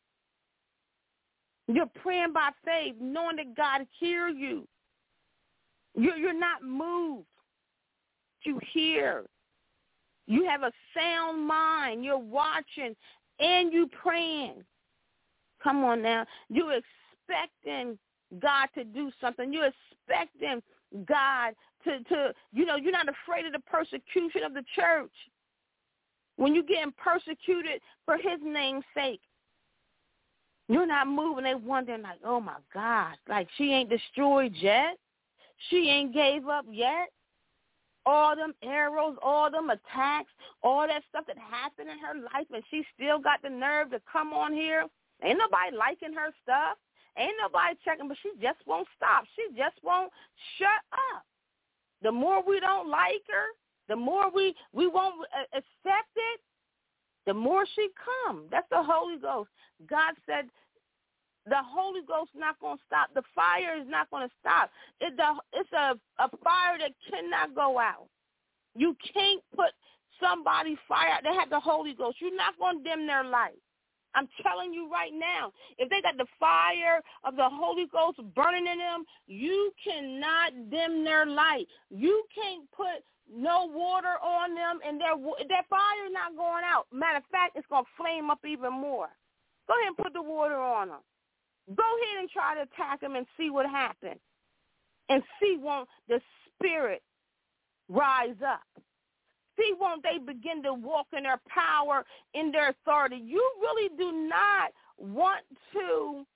You're praying by faith, knowing that God hears you. You're not moved. You hear. You have a sound mind. You're watching and you praying. Come on now. You're expecting God to do something. You're expecting God to you're not afraid of the persecution of the church. When you're getting persecuted for his name's sake, you're not moving. They're wondering like, oh, my God, like she ain't destroyed yet. She ain't gave up yet. All them arrows, all them attacks, all that stuff that happened in her life, and she still got the nerve to come on here. Ain't nobody liking her stuff. Ain't nobody checking, but she just won't stop. She just won't shut up. The more we don't like her, the more we won't accept it, the more she comes. That's the Holy Ghost. God said the Holy Ghost not going to stop. The fire is not going to stop. It's a fire that cannot go out. You can't put somebody's fire out. They have the Holy Ghost. You're not going to dim their light. I'm telling you right now, if they got the fire of the Holy Ghost burning in them, you cannot dim their light. You can't put no water on them, and their fire is not going out. Matter of fact, it's going to flame up even more. Go ahead and put the water on them. Go ahead and try to attack them and see what happens. And see won't the spirit rise up. See, won't they begin to walk in their power, in their authority? You really do not want to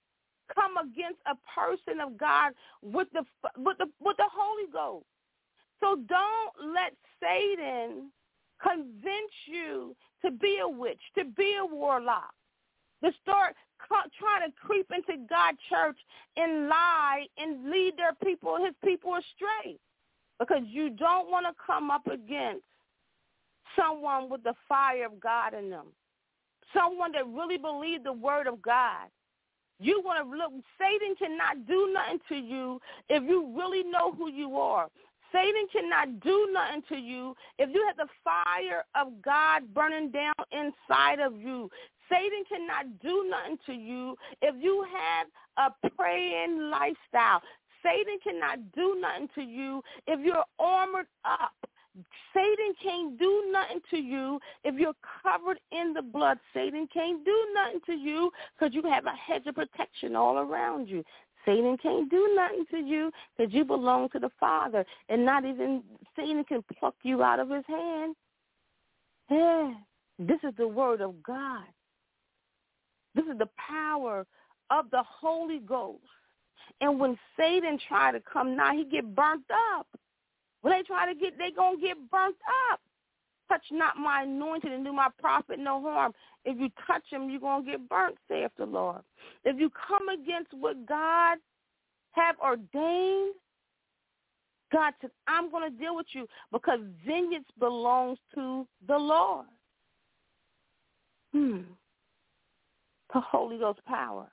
come against a person of God with the Holy Ghost. So don't let Satan convince you to be a witch, to be a warlock, to start trying to creep into God's church and lie and lead his people astray, because you don't want to come up against someone with the fire of God in them, someone that really believes the word of God. You want to look. Satan cannot do nothing to you if you really know who you are. Satan cannot do nothing to you if you have the fire of God burning down inside of you. Satan cannot do nothing to you if you have a praying lifestyle. Satan cannot do nothing to you if you're armored up. Satan can't do nothing to you if you're covered in the blood. Satan can't do nothing to you because you have a hedge of protection all around you. Satan can't do nothing to you because you belong to the Father, and not even Satan can pluck you out of his hand. Yeah, this is the word of God. This is the power of the Holy Ghost. And when Satan try to come now, he get burnt up. When they try to they going to get burnt up. Touch not my anointed and do my prophet no harm. If you touch him, you're going to get burnt, saith the Lord. If you come against what God have ordained, God said, I'm going to deal with you because vengeance belongs to the Lord. The Holy Ghost power.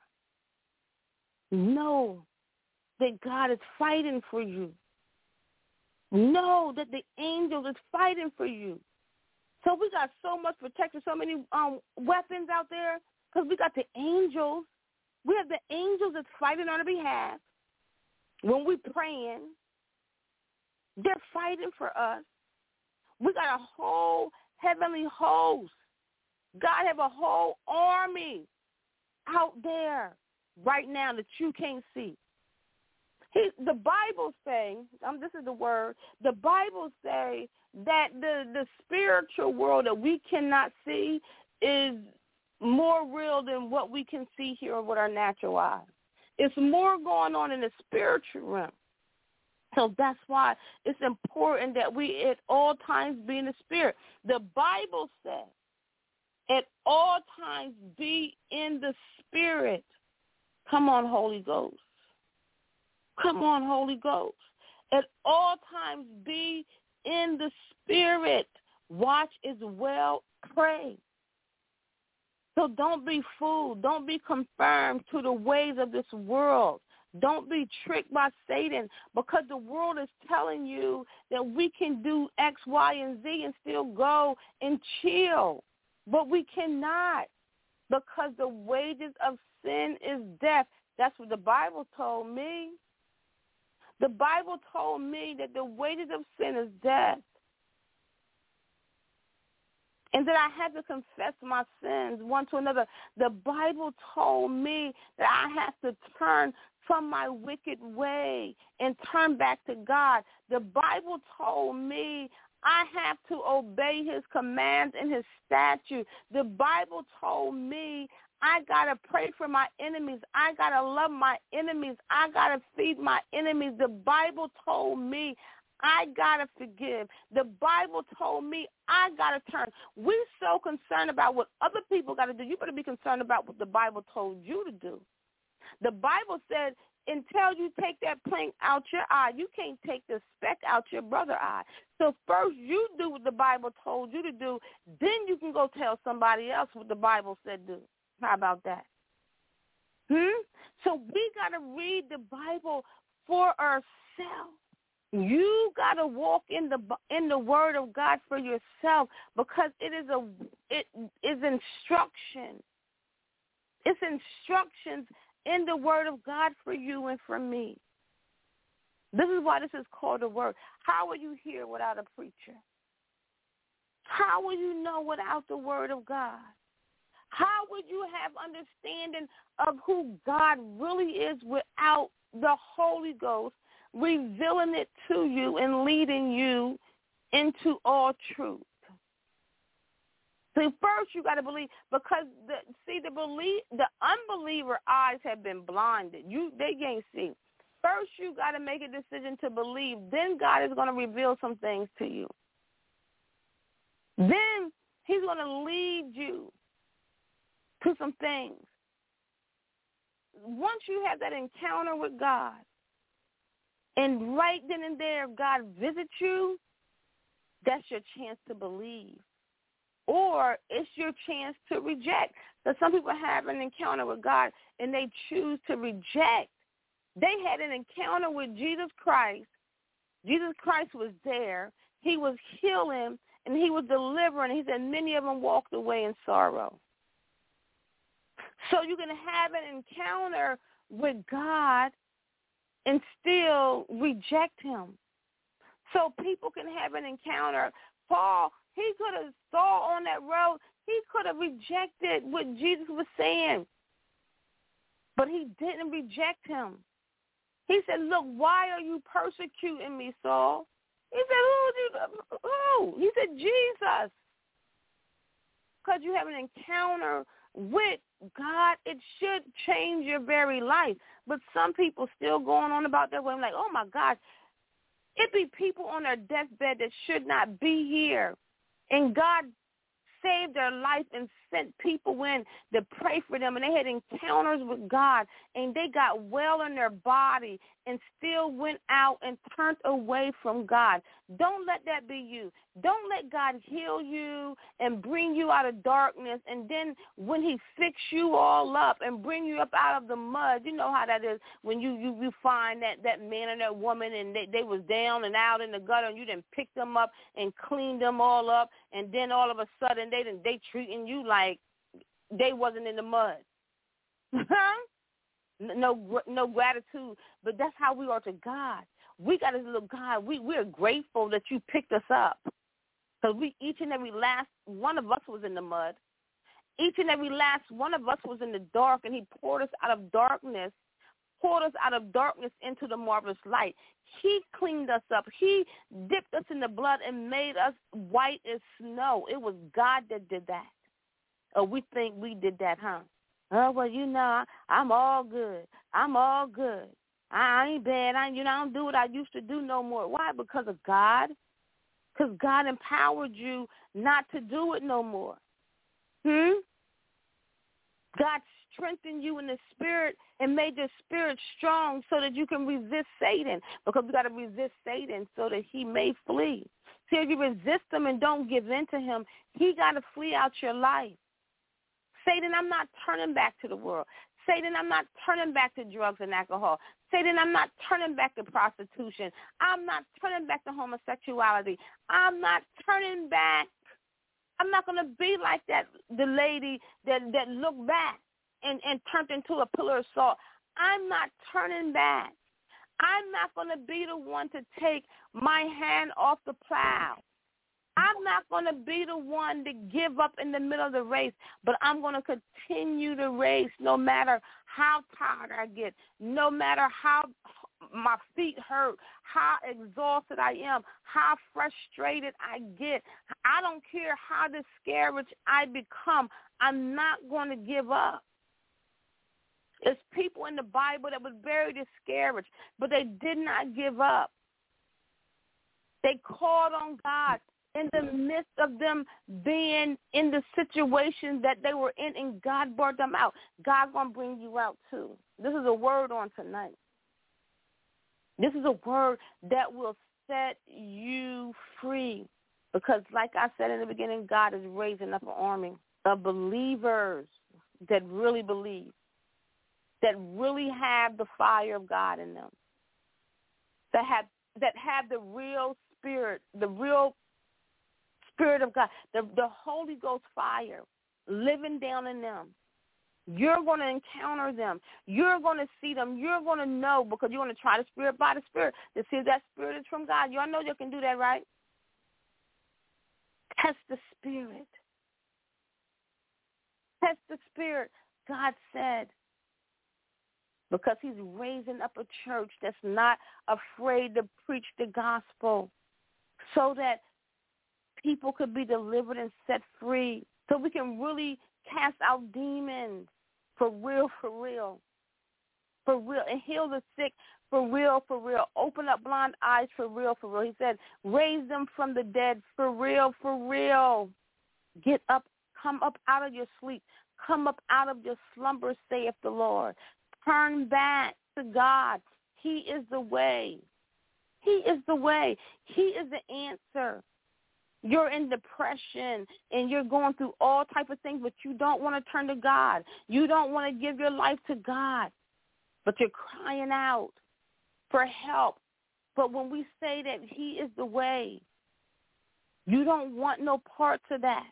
Know that God is fighting for you. Know that the angel is fighting for you. So we got so much protection, so many weapons out there, because we got the angels. We have the angels that's fighting on our behalf. When we're praying, they're fighting for us. We got a whole heavenly host. God have a whole army out there right now that you can't see. The Bible say, this is the word, the Bible say that the spiritual world that we cannot see is more real than what we can see here with our natural eyes. It's more going on in the spiritual realm. So that's why it's important that we at all times be in the spirit. The Bible says at all times be in the spirit. Come on, Holy Ghost. Come on, Holy Ghost. At all times be in the spirit. Watch as well, pray. So don't be fooled. Don't be confirmed to the ways of this world. Don't be tricked by Satan, because the world is telling you that we can do X, Y, and Z and still go and chill. But we cannot, because the wages of sin is death. That's what the Bible told me. The Bible told me that the wages of sin is death. And that I had to confess my sins one to another. The Bible told me that I have to turn from my wicked way and turn back to God. The Bible told me I have to obey his commands and his statutes. The Bible told me I got to pray for my enemies. I got to love my enemies. I got to feed my enemies. The Bible told me I got to forgive. The Bible told me I got to turn. We're so concerned about what other people got to do. You better be concerned about what the Bible told you to do. The Bible said, until you take that plank out your eye, you can't take the speck out your brother's eye. So first you do what the Bible told you to do. Then you can go tell somebody else what the Bible said do. How about that? So we got to read the Bible for ourselves. You got to walk in the Word of God for yourself, because it is instruction. It's instructions in the Word of God for you and for me. This is why this is called the Word. How will you hear without a preacher? How will you know without the Word of God? How would you have understanding of who God really is without the Holy Ghost revealing it to you and leading you into all truth? So first you got to believe, because the unbeliever eyes have been blinded. They can't see. First you got to make a decision to believe. Then God is going to reveal some things to you. Then he's going to lead you to some things. Once you have that encounter with God, and right then and there God visits you, that's your chance to believe. Or it's your chance to reject. Because some people have an encounter with God and they choose to reject. They had an encounter with Jesus Christ. Jesus Christ was there. He was healing and he was delivering. He said many of them walked away in sorrow. So you can have an encounter with God and still reject him. So people can have an encounter. Paul, he could have saw on that road, he could have rejected what Jesus was saying. But he didn't reject him. He said, look, why are you persecuting me, Saul? He said, who? He said, Jesus. Because you have an encounter with God, it should change your very life. But some people still going on about their way. I'm like, oh, my gosh. It be people on their deathbed that should not be here. And God saved their life and sent people in to pray for them. And they had encounters with God. And they got well in their body and still went out and turned away from God. Don't let that be you. Don't let God heal you and bring you out of darkness. And then when he fix you all up and bring you up out of the mud, you know how that is when you find that man and that woman and they was down and out in the gutter and you done picked them up and cleaned them all up. And then all of a sudden they treating you like they wasn't in the mud. No gratitude, but that's how we are to God. We got to look, God, we're grateful that you picked us up, because each and every last one of us was in the mud. Each and every last one of us was in the dark, and he poured us out of darkness into the marvelous light. He cleaned us up. He dipped us in the blood and made us white as snow. It was God that did that. Oh, we think we did that, huh? Oh, well, I'm all good. I'm all good. I ain't bad. I don't do what I used to do no more. Why? Because of God. Because God empowered you not to do it no more. God strengthened you in the spirit and made your spirit strong so that you can resist Satan. Because we got to resist Satan so that he may flee. See, if you resist him and don't give in to him, he got to flee out your life. Satan, I'm not turning back to the world. Satan, I'm not turning back to drugs and alcohol. Satan, I'm not turning back to prostitution. I'm not turning back to homosexuality. I'm not turning back. I'm not going to be like the lady that looked back and turned into a pillar of salt. I'm not turning back. I'm not going to be the one to take my hand off the plow. I'm not going to be the one to give up in the middle of the race, but I'm going to continue the race no matter how tired I get, no matter how my feet hurt, how exhausted I am, how frustrated I get. I don't care how discouraged I become. I'm not going to give up. There's people in the Bible that were very discouraged, but they did not give up. They called on God. In the midst of them being in the situation that they were in, and God brought them out. God's going to bring you out too. This is a word on tonight. This is a word that will set you free. Because like I said in the beginning, God is raising up an army of believers that really believe, that really have the fire of God in them, that have the real spirit, the real Spirit of God, the Holy Ghost fire living down in them. You're going to encounter them. You're going to see them. You're going to know, because you're going to try the Spirit by the Spirit to see if that Spirit is from God. Y'all know you can do that, right? Test the Spirit. Test the Spirit, God said, because he's raising up a church that's not afraid to preach the gospel so that people could be delivered and set free so we can really cast out demons for real, and heal the sick for real. Open up blind eyes for real. He said, raise them from the dead for real. Get up, come up out of your sleep. Come up out of your slumber, saith the Lord. Turn back to God. He is the way. He is the way. He is the answer. You're in depression and you're going through all type of things, but you don't want to turn to God. You don't want to give your life to God, but you're crying out for help. But when we say that he is the way, you don't want no parts of that.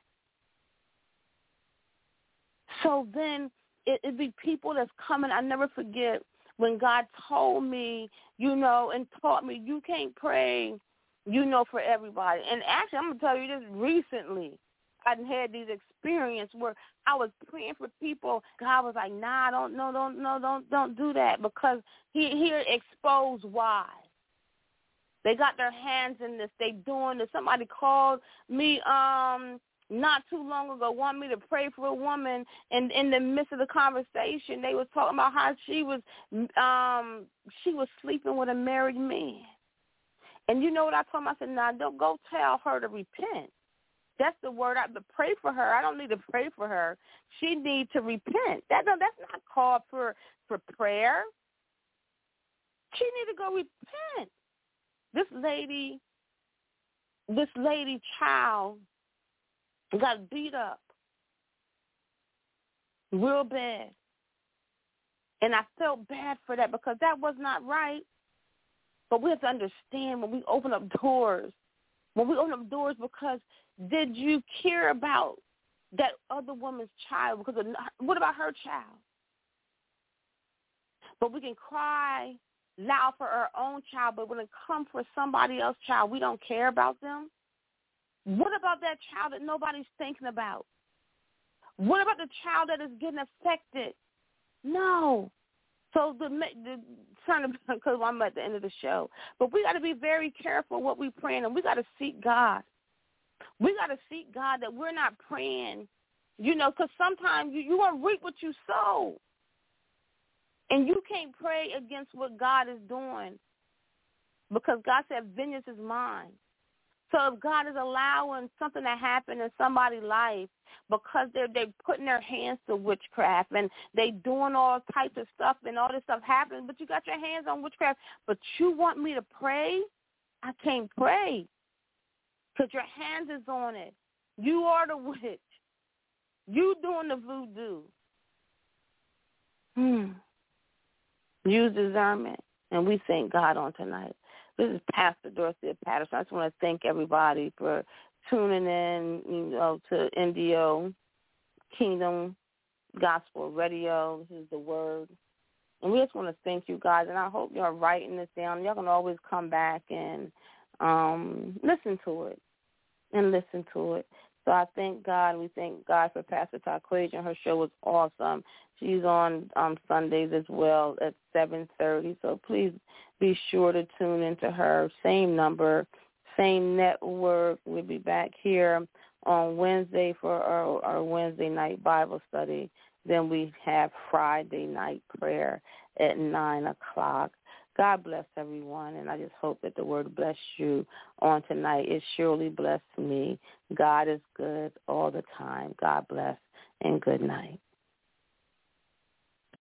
So then it'd be people that's coming. I never forget when God told me, and taught me, you can't pray, for everybody. And actually, I'm going to tell you this recently. I had these experiences where I was praying for people. God was like, nah, don't do that, because he exposed why. They got their hands in this. They doing this. Somebody called me not too long ago, wanted me to pray for a woman, and in the midst of the conversation, they was talking about how she was sleeping with a married man. And you know what I told them? I said, nah, don't go tell her to repent. That's the word. I to pray for her. I don't need to pray for her. She needs to repent. That's not called for prayer. She need to go repent. This lady child got beat up real bad. And I felt bad for that, because that was not right. But we have to understand when we open up doors, because did you care about that other woman's child? Because what about her child? But we can cry loud for our own child, but when it comes for somebody else's child, we don't care about them. What about that child that nobody's thinking about? What about the child that is getting affected? No. So because I'm at the end of the show, but we got to be very careful what we praying, and we got to seek God. We got to seek God, that we're not praying, because sometimes you want to reap what you sow, and you can't pray against what God is doing, because God said, vengeance is mine. So if God is allowing something to happen in somebody's life because they're putting their hands to witchcraft and they doing all types of stuff and all this stuff happening, but you got your hands on witchcraft, but you want me to pray? I can't pray because your hands is on it. You are the witch. You doing the voodoo. Use discernment, and we thank God on tonight. This is Pastor Dorothea Patterson. I just want to thank everybody for tuning in, to NDO, Kingdom Gospel Radio. This is the word. And we just want to thank you guys, and I hope y'all writing this down. Y'all can always come back and listen to it. So I thank God. We thank God for Pastor Taquasia. Her show was awesome. She's on Sundays as well at 7:30. So please be sure to tune into her. Same number, same network. We'll be back here on Wednesday for our Wednesday night Bible study. Then we have Friday night prayer at 9 o'clock. God bless everyone, and I just hope that the word bless you on tonight. It surely blessed me. God is good all the time. God bless, and good night.